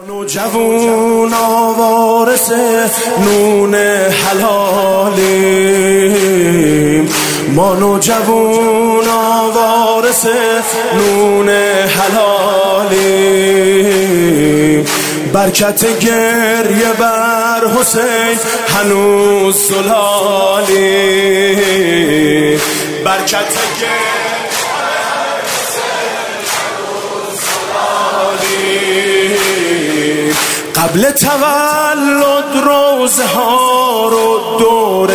جوون وارث نون حلالیم، ما نوجوون وارث نون حلالیم. برکت گریه بر حسین هنوز زلالیم، برکت گریه قبل تولد روزه ها رو دوره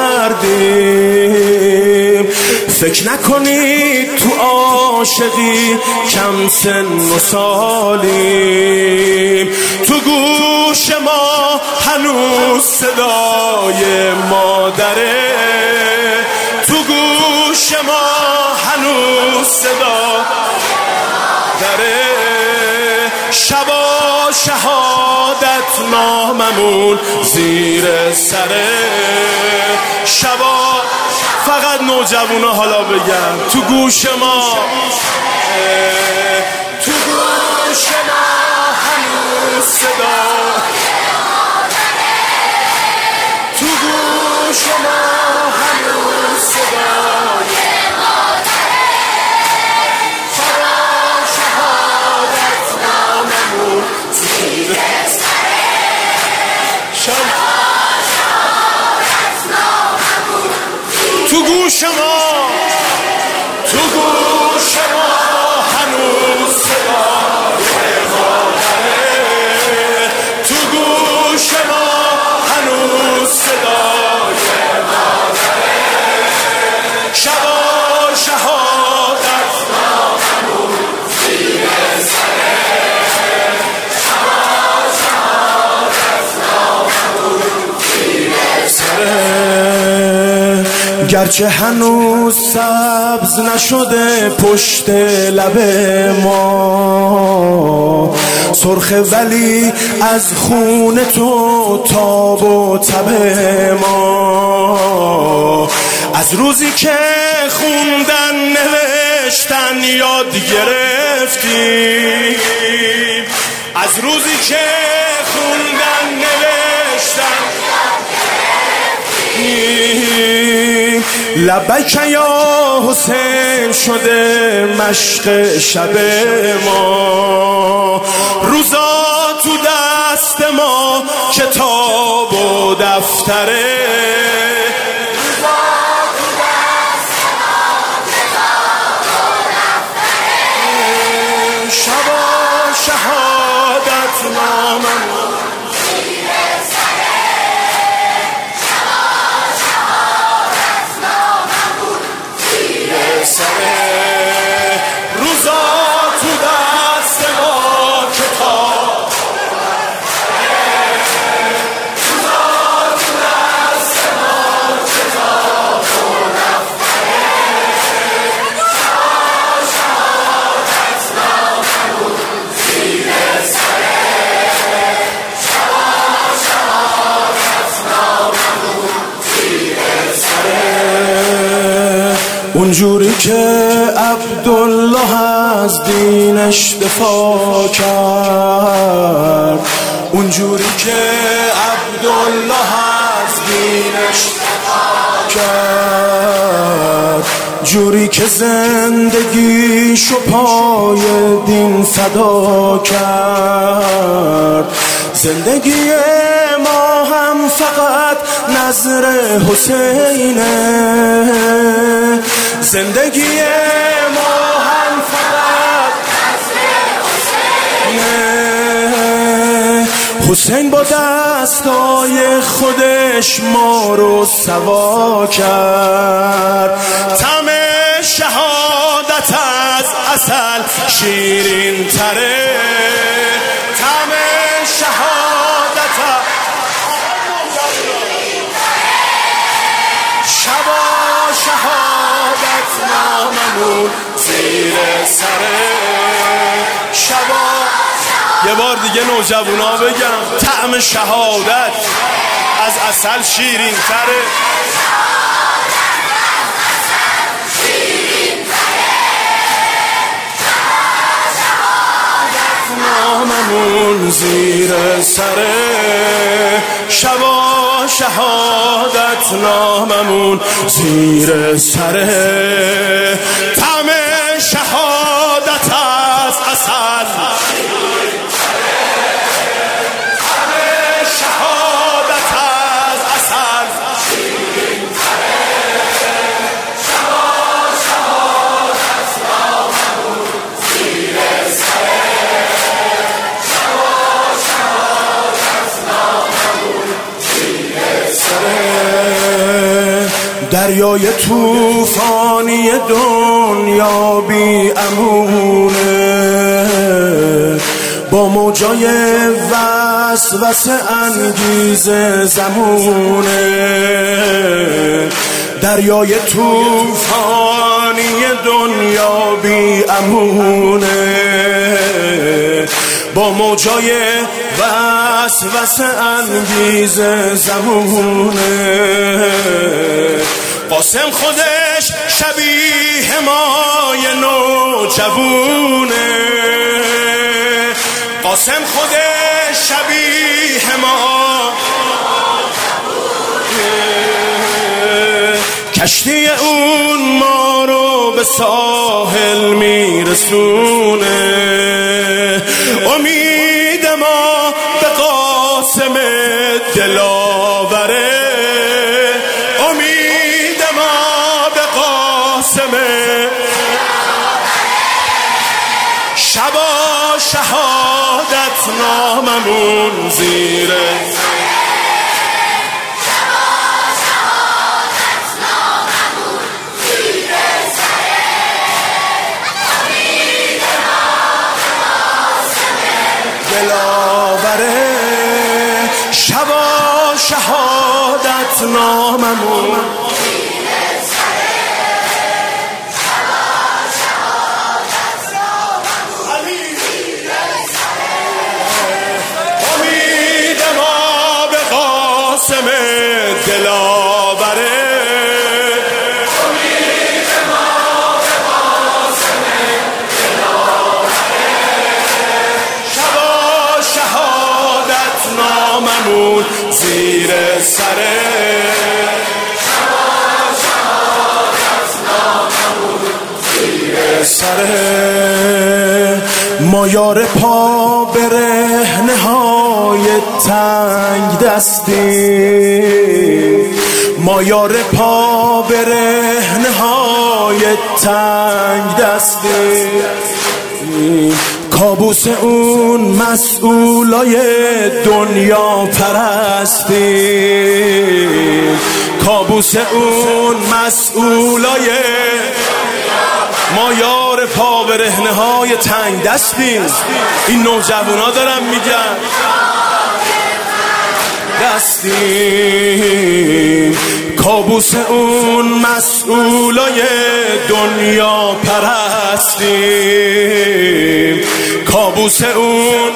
کردیم. فکر نکنید تو عاشقی کم سن و سالیم. تو گوش ما هنوز صدای مادره، تو گوش ما هنوز صدای مادره. شبا شهادت ناممون زیر سره، شبا فقط نوجوانا حالا بگم تو گوش ما، تو گوش ما هنوز صدا، تو گوش ما هنوز صدا. تو گوش ما، تو گوش ما هنوز صدای مادره، تو گوش ما هنوز صدای مادره. شبا شهادت ناممون زیر سره، شبا شهادت ناممون زیر سره. گرچه هنوز سبز نشده پشت لب ما سرخه، ولی از خون تو تاب و تب ما. از روزی که خوندن نوشتن یاد گرفتیم، از روزی که خوندن نوشتن لبیک یا حسین شده مشق شب ما. روزا تو دست ما کتاب و دفتره، روزا تو دست ما کتاب و دفتره. شبا شهادت ناممون روزا تو دست ما کتاب، روزا تو دست ما کتاب و دفتره. شهادت ناممون زیر سره، شهادت ناممون زیر سره. اونجوری که عبدالله از دینش دفاع کرد، اونجوری که عبدالله از دینش دفاع کرد، جوری که زندگیشو پای دین فدا کرد. زندگی ما هم فقط نظر حسینه، زندگی ما هم فقط نظر حسینه. حسین با دستای خودش ما رو سوا کرد. طعم شهادت از عسل شیرین تره، طعم شهادت شبا شهادت ناممون زیر سره، شبا. یه بار دیگه نوجوانا بگم طعم شهادت از عسل شیرین تره. ناممون زیر سره، شبا شهادت ناممون زیر سره، طعم شهادت از عسل، طعم شهادت از عسل، شبا شهادت ناممون زیر سره، شبا شهادت ناممون زیر سره. دریای طوفانی دنیا بی امونه، با موجای وسوسه انگیز زمونه. دریای طوفانی دنیا بی امونه، با موجای وسوسه انگیز زمونه. قاسم خودش شبیه مای نوجوونه، قاسم خودش شبیه ما، کشتی اون ما رو به ساحل میرسونه. امید ما به قاسم دلاوره، امید ما به قاسم، شبا شهادت ناممون زیر دلاوره، شبا شهادت ناممون امید ما به قاسم دلاوره، امید ما به قاسم دلاوره، شبا شهادت ناممون زیر سره، شبا شهادت ناممون زیر سره. ما یار پا برهنه های تنگ دستیم، ما یار پا برهنه های تنگ دستیم. کابوس اون مسئولای دنیا پرستیم، کابوس اون مسئولای، ما یار پا برهنه های تنگ دستیم. این نوجوانا دارم میگن دستیم، کابوس اون مسئولای دنیا پرستیم، کابوس اون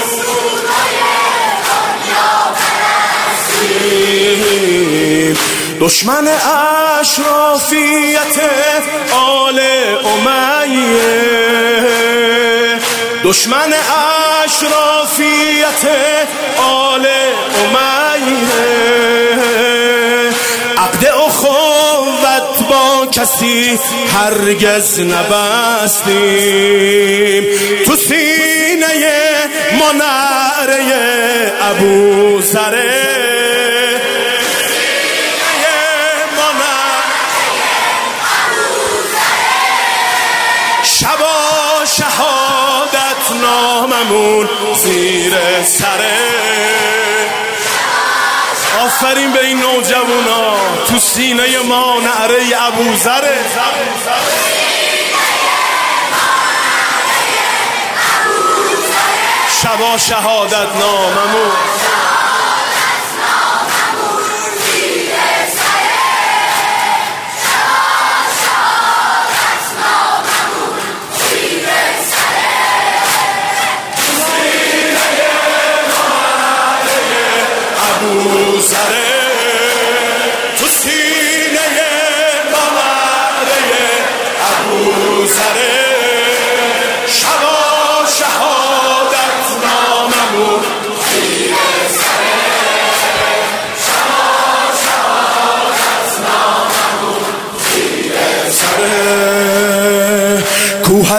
پرستیم. دشمن اشرافیت آل امیه، دشمن اشرافیت آل امیه. عقد اخوت با کسی هرگز نبستیم، تو سینه ما نعره ابوذره، شبا شهادت ناممون زیر سره. آفرین به این نوجوانا، تو سینه ما نعره ابوذره. شبا شهادت ناممون ابوذره، تو سینه ما نعره ابوذره. شبا شهادت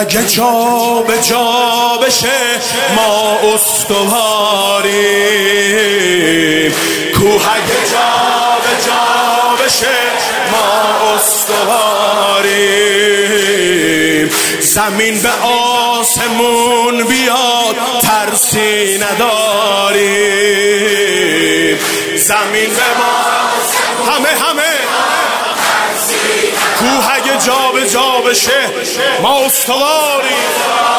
اگه جا به جا بشه ما استواریم، کوه اگه جا به جا بشه ما استواریم. زمین به آسمون بیاد ترسی نداریم، زمین به ما همه کوه اگه جا به جا بشه ما استواریم.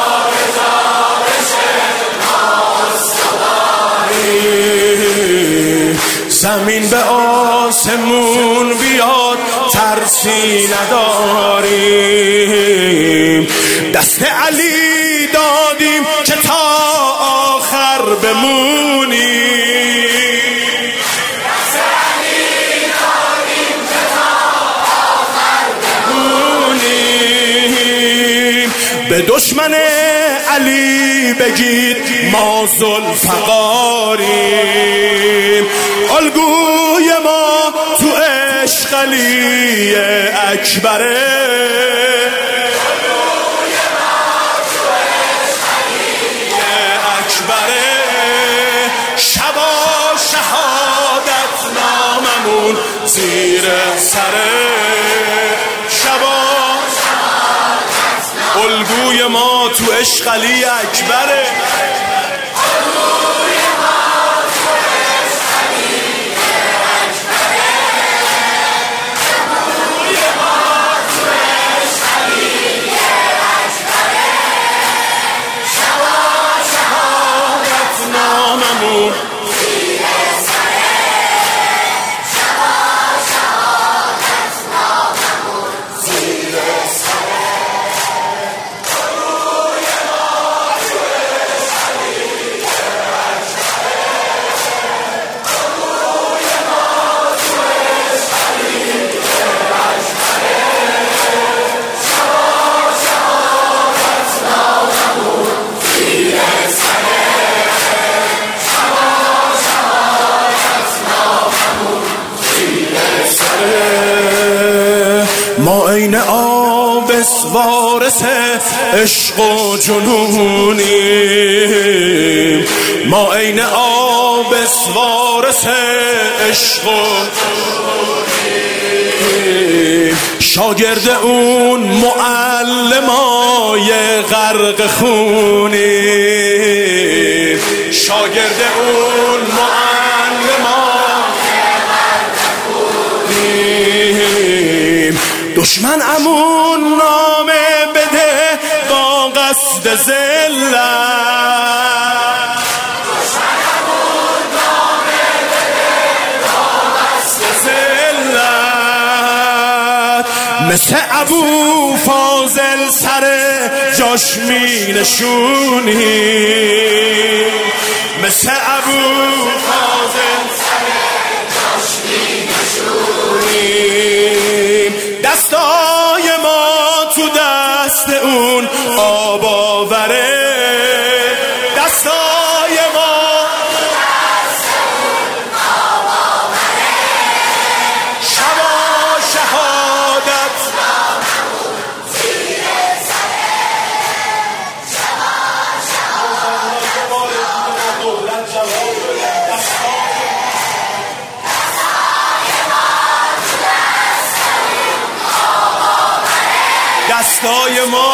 زمین به آسمون بیاد ترسی نداریم. دست علی دادیم که تا آخر بمونیم، دست علی دادیم که تا آخر بمونیم. به دشمن علی بگید ما ذوالفقاریم، الگوی ما تو عشق علی اکبره، شبا شهادت ناممون زیر سره، شبا الگوی ما تو عشق علی اکبره، ما عین آب وارث عشق و جنونیم، ما عین آب وارث عشق و جنونیم. شاگرد اون معلمای غرق خونیم، شاگرد اون دشمن امون نامه بده با قصد ذلت، دشمن امون نامه بده با قصد ذلت. مثل ابو فاضل سر جاش می نشونیم، مثل ابو فاضل سر جاش می نشونیم. دستای ما تو دست اون آب آوره، دستای ما تو دست اون آب آوره. شبا شهادت ناممون زیر سره، شبا شهادت دستای ما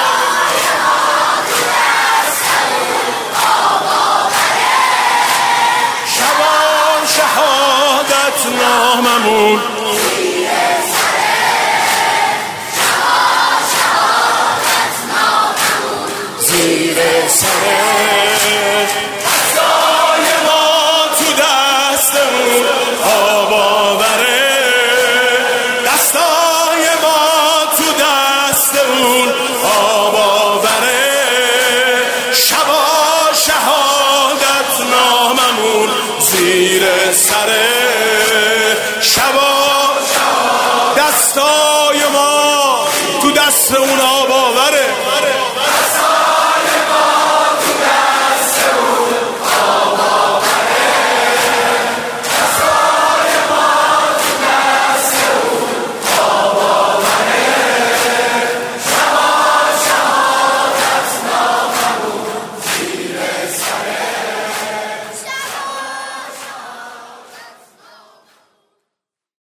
شبا شهادت ناممون زیر سره، دستای ما تو دستمون آب آوره، دستای ما تو دستمون آب آوره. شبا شهادت ناممون زیر سره، شبا دستای ما تو دست اون